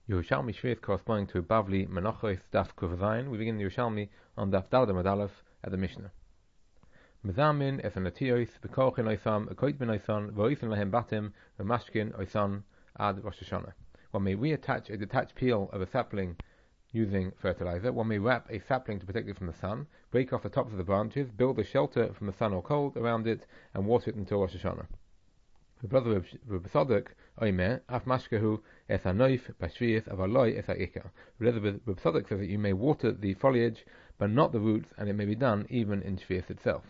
Yerushalmi Shvius corresponding to Bavli Menachos Daf Kuf Zayin. We begin the Yerushalmi on Daf Daled Amud Aleph at the Mishnah. Mezamin ethanatios v'kochin oisam v'koit ben oisan v'oisan lehem batim v'mashkin oisan ad Rosh Hashanah. One may reattach a detached peel of a sapling using fertilizer. One may wrap a sapling to protect it from the sun, break off the tops of the branches, build a shelter from the sun or cold around it, and water it until Rosh Hashanah. The brother Reb Tzadok Omer af mashkehu es hanoif b'shviyis avaloi es ha'ikar. Reb Tzadok says that you may water the foliage but not the roots, and it may be done even in shviyis itself.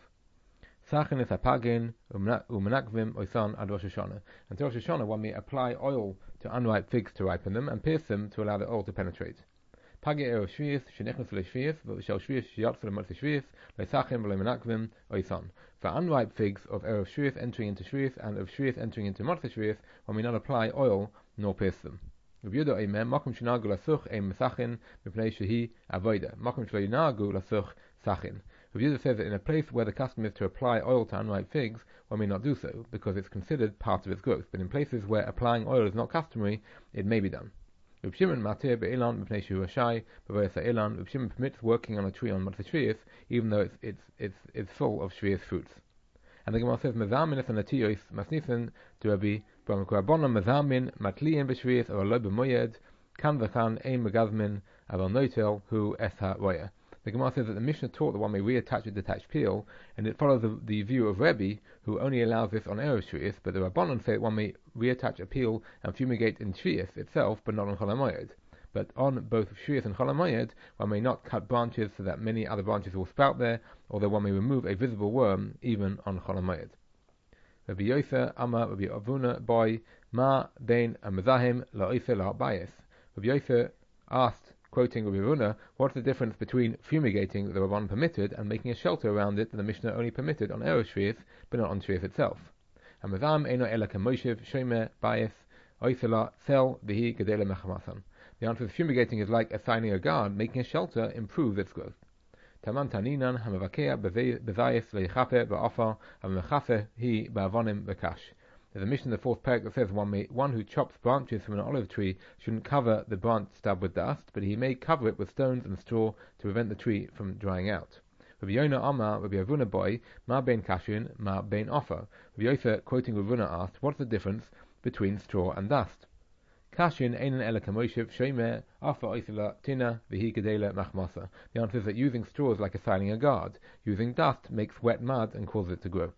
Sachin es hapagin umenakvim oisan ad Rosh Hashanah. Until Rosh Hashanah, one may apply oil to unripe figs to ripen them and pierce them to allow the oil to penetrate. Pagi erev shviyis shenechnas le'shviyis v'shel shviyis sheyatzu l'motz shviyis le'sachin v'le'menakvim oisan. For unripe figs of erev shviyis entering into shviyis and of shviyis entering into motz shviyis, one may not apply oil nor pierce them. Reb Yehuda Omer makom shenagu lasuch ein mesachin mipnei shehi avoda makom shelo yinagu lasuch sachin. Reb Yehuda says that in a place where the custom is to apply oil to unripe figs, one may not do so because it's considered part of its growth. But in places where applying oil is not customary, it may be done. Reb Shimon matir be'ilan mipnei shehu rashai b'vayis ha'ilan. Reb Shimon permits working on a tree on motz shviyis even though it's full of shviyis fruits. And the Gemara says mezamin es hanatiyos masnifen to Rabbi Bramukrabona mezamin matliyin b'shviyis or lo b'moyed kan v'kan ein megazmin aval noitel hu es ha'roya. The Gemara says that the Mishnah taught that one may reattach a detached peel, and it follows the view of Rebbe, who only allows this on erev shviyis, but the Rabbanon say that one may reattach a peel and fumigate in shviyis itself, but not on Chol HaMoed. But on both shviyis and Chol HaMoed, one may not cut branches so that many other branches will sprout there, although one may remove a visible worm even on Chol HaMoed. Rabbi Yosef Amar Rabbi Avuna Boy Ma Bein Amazahim La'oise La'bayis. Rabbi Yosef asked, quoting Rabbi Avuna, what's the difference between fumigating that the Rabban permitted and making a shelter around it that the Mishnah only permitted on erev shviyis but not on shviyis itself? Amazam eino ela kamoshev shomer bayis oisela sel v'hi gedele mechamasan. The answer is fumigating is like assigning a guard. Making a shelter improves its growth. Taman taninan hamavakea bezayis leichape ba'afar hamachafe hi ba'avonim v'kash. There's a mission in the fourth parak that says one who chops branches from an olive tree shouldn't cover the branch stub with dust, but he may cover it with stones and straw to prevent the tree from drying out. Rabbi Yonah Amar Rabbi Avuna Boy Ma bein kashin Ma bein offer. Rabbi Yosef, quoting Ravuna, asked, what's the difference between straw and dust? Kashin einan ela kamoshev shomer offer oisela tina v'hi gedela machmasa. The answer is that using straw is like assigning a guard. Using dust makes wet mud and causes it to grow.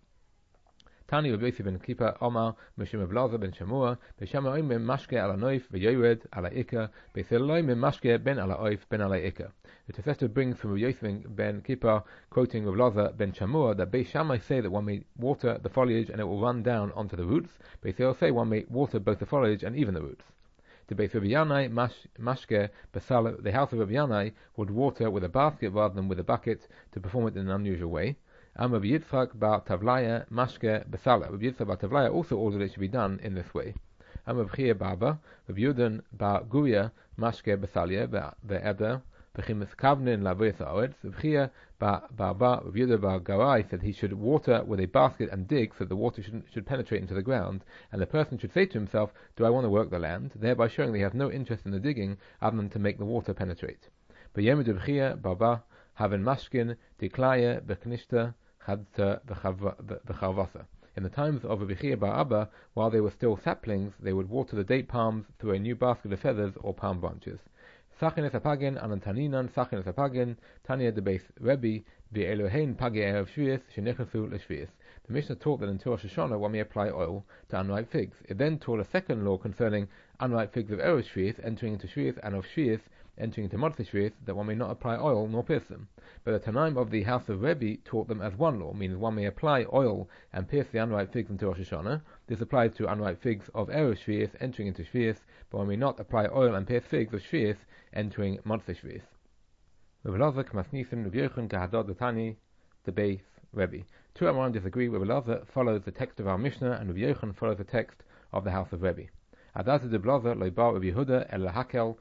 Tani Rabbi Yosef ben Kippur Omar Mishum Blaza ben Shamua Beshama Oimim Mashke ala Noif v'Yored ala Ika Beiseloimim Mashke ben ala Oif ben ala Ika. The Tosefta brings from Rabbi Yosef ben Kippur, quoting Rabbi Blaza ben Shamua, that Beis Shammai say that one may water the foliage and it will run down onto the roots. Beis Hillel say one may water both the foliage and even the roots. The Beis Rabbi Yanai Mashke Basal, the house of Rabbi Yanai, would water with a basket rather than with a bucket to perform it in an unusual way. And Rabbi Yitzchak bar Tavlaya Mashke Basala. Rabbi Yitzchak bar Tavlaya also ordered it should be done in this way. And Rabbi Chia Barba, Rabbi Yudan bar Guria Mashke Basalia ve'Eber Bechimus Kavnin Lavris Haaretz. Rabbi Chia Barba, Rabbi Yudan bar Garai said he should water with a basket and dig so the water should penetrate into the ground, and the person should say to himself, do I want to work the land? Thereby showing that he has no interest in the digging other than to make the water penetrate. But Yemid Rabbi Chia Barba Haven Mashkin Diklaya Beknishta Chadta V'Charvasa. In the times of Rabbi Chia bar Abba, while they were still saplings, they would water the date palms through a new basket of feathers or palm branches. Sachin es hapagin anantaninan sachin es hapagin tanya de beis Rebbe v'Elohein pagi erev shviyis shenechasu l'shviyis. The Mishnah taught that until Rosh Hashanah one may apply oil to unripe figs. It then taught a second law concerning unripe figs of erev shviyis entering into shviyis and of shviyis entering into motz shviyis, that one may not apply oil nor pierce them. But the Tanaim of the house of Rebbe taught them as one law, meaning one may apply oil and pierce the unripe figs until Rosh Hashanah. This applies to unripe figs of erev shviyis entering into shviyis, but one may not apply oil and pierce figs of shviyis entering motz shviyis. Rabbi Elazar k'masnisim Rabbi Yochanan kahadod l'tani the beis Rebbe. Two Amorim disagree. Rabbi Elazar follows the text of our Mishnah, and Rabbi Yochanan follows the text of the house of Rebbe. Adat de Blazer lo bar Rabbi Yehuda el lahakel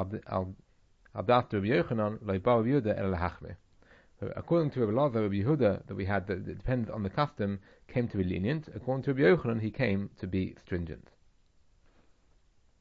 Adat Rabbi Yochanan lo bar Rabbi Yehuda el lahachme. According to Rabbi Elazar, Rabbi Yehuda, that we had that depends on the custom, came to be lenient. According to Rabbi Yochanan, he came to be stringent.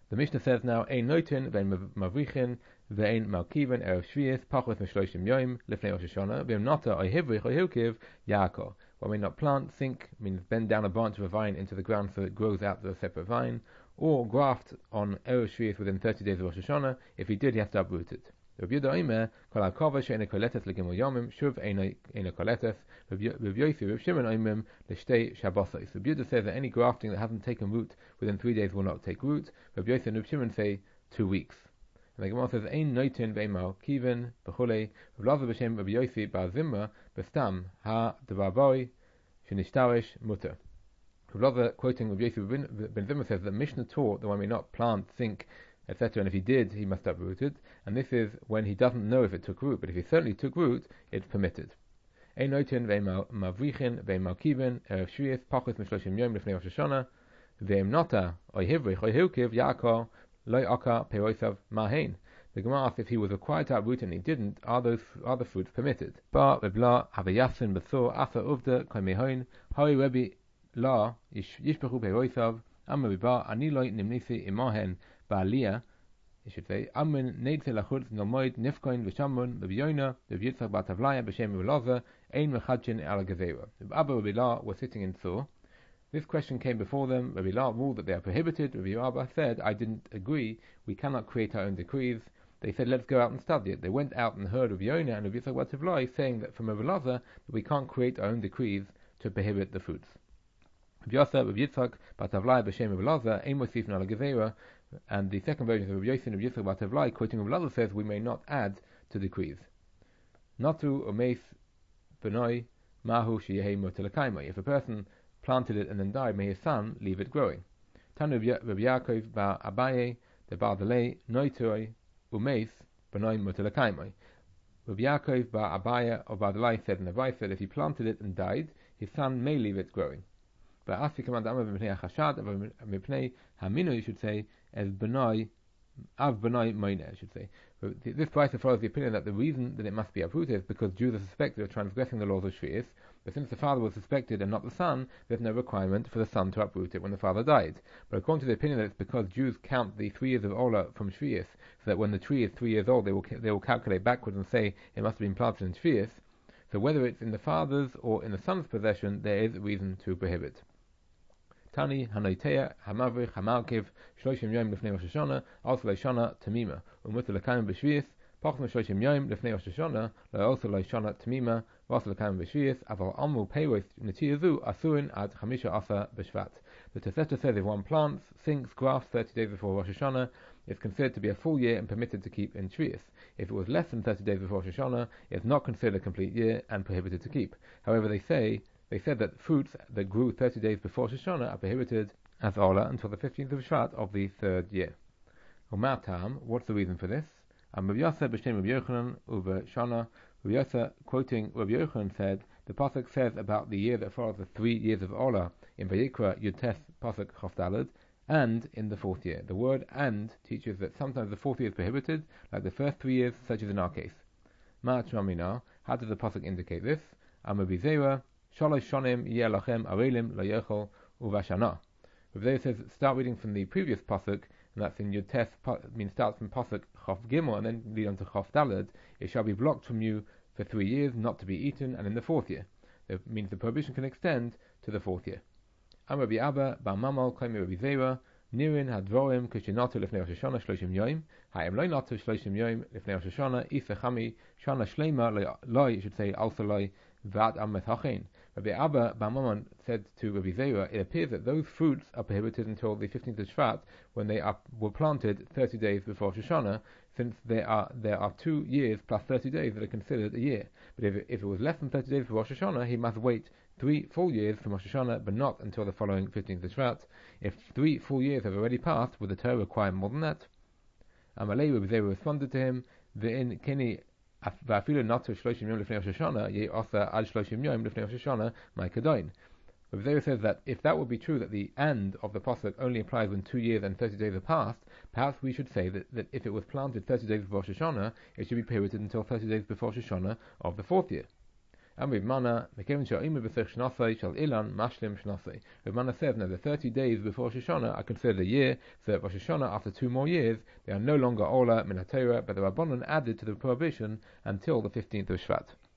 The Mishnah says now, Ein noitin ve'en mavrichin ve'en malkiven erev shvius pachos mishloshim yoim lifnei Rosh Hashanah ve'em nata oy hivrich oy hilkiv yaakov. One may not plant, sink, means bend down a branch of a vine into the ground so it grows out to a separate vine, or graft on erev shvius within 30 days of Rosh Hashanah. If he did, he has to uproot it. Rav Yehuda Omer, kol hakova she'ena koletes legimel yomim, shuv ena koletes. Rav Yosi, Rav Shimon Omer, l'shtei shabbosos. Rav Yehuda says that any grafting that hasn't taken root within 3 days will not take root. Rav Yosi and Rav Shimon say 2 weeks. And the Gemara says, ein noitin ve'mal kiven b'chulei. Rav Lazar b'shem Rav Yosi bar Zimra b'stam ha devarboi shenishtarish mutter. Rav Lazar, quoting Rav Yosi ben Zimra, says that Mishnah taught that one may not plant, sink, etc. And if he did, he must uproot it. And this is when he doesn't know if it took root. But if he certainly took root, it's permitted. Ein noitin ve'mal mavrichin ve'mal kiven erev shvius pachos mishloshim yom lifnei Rosh Hashanah ve'em nata oy hivrich oy hilkiv yaakov loy aka peirosav mahein. The Gemara asks if he was required to uproot and he didn't, are the fruits permitted? Bar rebla havayasin b'thor asa uvda koimehoin hari rebi la yishbechu peirosav amma bibar ani loy nimnisi imahen ba'aliyah. You should say, Amen neitze lachutz nomoid nifkoin v'shamun b'byoina b'yitzach b'tavlaya b'shem Ulaza ein mechadchin al gazera. Abba Rabbi La was sitting in Thor. This question came before them. Rabbi La ruled that they are prohibited. Rabbi Abba said, I didn't agree. We cannot create our own decrees. They said, let's go out and study it. They went out and heard of Yonah and Rabbi Yitzchak b'tavlaya saying that from Rabbi Ulaza that we can't create our own decrees to prohibit the fruits. Rabbi Yitzchak b'tavlaya b'shem Ulaza ein mosifin al gazera. And the second version of Rabbi Yosi and Rabbi Yitzchak b'tavlaya, quoting Rabbi Lazar, says we may not add to decrees. Natu omeis benoi mahu sheyehei motelakaimai. If a person planted it and then died, may his son leave it growing. Tanu Rabbi Yaakov bar Abaye the bar delay noitoi umeis benoi motelakaimai. Rabbi Yaakov bar Abaye or bar delay said in the Rav that if he planted it and died, his son may leave it growing. But as you command mipnei hachashad, mipnei haminu, you should say, as benoi av benoi moine, I should say. But this Brisa follows the opinion that the reason that it must be uprooted is because Jews are suspected of transgressing the laws of Shvius. But since the father was suspected and not the son, there's no requirement for the son to uproot it when the father died. But according to the opinion that it's because Jews count the 3 years of Ola from Shvius, so that when the tree is 3 years old, they will calculate backwards and say it must have been planted in Shvius. So whether it's in the father's or in the son's possession, there is a reason to prohibit. Tani hanoiteya hamavrich hamalkiv shloshim yom lifnei Rosh Hashanah also leishana tamima umuter lekayim b'shvius pachos shloshim yom lifnei Rosh Hashanah also leishana tamima also lekayim b'shvius aval amu peiros netiyazu asurin ad chamisha asa b'shvat. The Tosefta says if one plants, sinks, grafts 30 days before Rosh Hashanah, it's considered to be a full year and permitted to keep in Shvius. If it was less than 30 days before Rosh Hashanah, it's not considered a complete year and prohibited to keep. However, they said that fruits that grew 30 days before Rosh Hashanah are prohibited as Ola until the 15th of Shvat of the 3rd year. Umatam, what's the reason for this? Rabbi Yosef b'shem Rabbi Yochanan uva Shana. Rabbi Yosef, quoting Rabbi Yochanan, said the pasuk says about the year that follows the 3 years of Ola in Vayikra Yutes pasuk Chofdalad, and in the 4th year. The word "and" teaches that sometimes the 4th year is prohibited, like the first 3 years, such as in our case. Ma'at Shramina, how does the pasuk indicate this? Amabizera Shalosh shonim yeh lachem arelim lo yechol uvashana. Rav Zera says start reading from the previous pasuk, and that's in Yutes, means starts from pasuk Chof Gimel and then lead on to Chof Daled. It shall be blocked from you for 3 years, not to be eaten, and in the 4th year. It means the prohibition can extend to the 4th year. Am Rabbi Abba bar Mamal koimi Rabbi Zera nirin hadvorim kishinatu lifnei Rosh Hashanah shloshim yoim ha'em loy natu shloshim yoim lifnei Rosh Hashanah isechami shana shleima loy, you should say also loy vad am methachein. Rabbi Abba bar Mammon said to Rabbi Zera, it appears that those fruits are prohibited until the 15th of Shvat, when they were planted 30 days before Rosh Hashanah, since there are 2 years plus 30 days that are considered a year. But if it was less than 30 days before Rosh Hashanah, he must wait 3 full years from Rosh Hashanah, but not until the following 15th of Shvat. If 3 full years have already passed, would the Torah require more than that? Amalei Rabbi Zera responded to him, Ve'in keni Va'afilu natu shloshim yom lifnei Rosh Hashanah ye osa ad shloshim yom lifnei Rosh Hashanah my kadoin. Rabbi Zera says that if that would be true, that the "and" of the pasuk only applies when 2 years and 30 days have passed, perhaps we should say that if it was planted 30 days before Rosh Hashanah, it should be prohibited until 30 days before Rosh Hashanah of the 4th year. And Reb Mana, Mekeven she'omer b'sech shnasei shal ilan mashlim shnasei. Reb Mana says, now the 30 days before Rosh Hashanah are considered a year, so that Rosh Hashanah, after 2 more years, they are no longer Ola min HaTorah, but the Rabbanon added to the prohibition until the 15th of Shvat.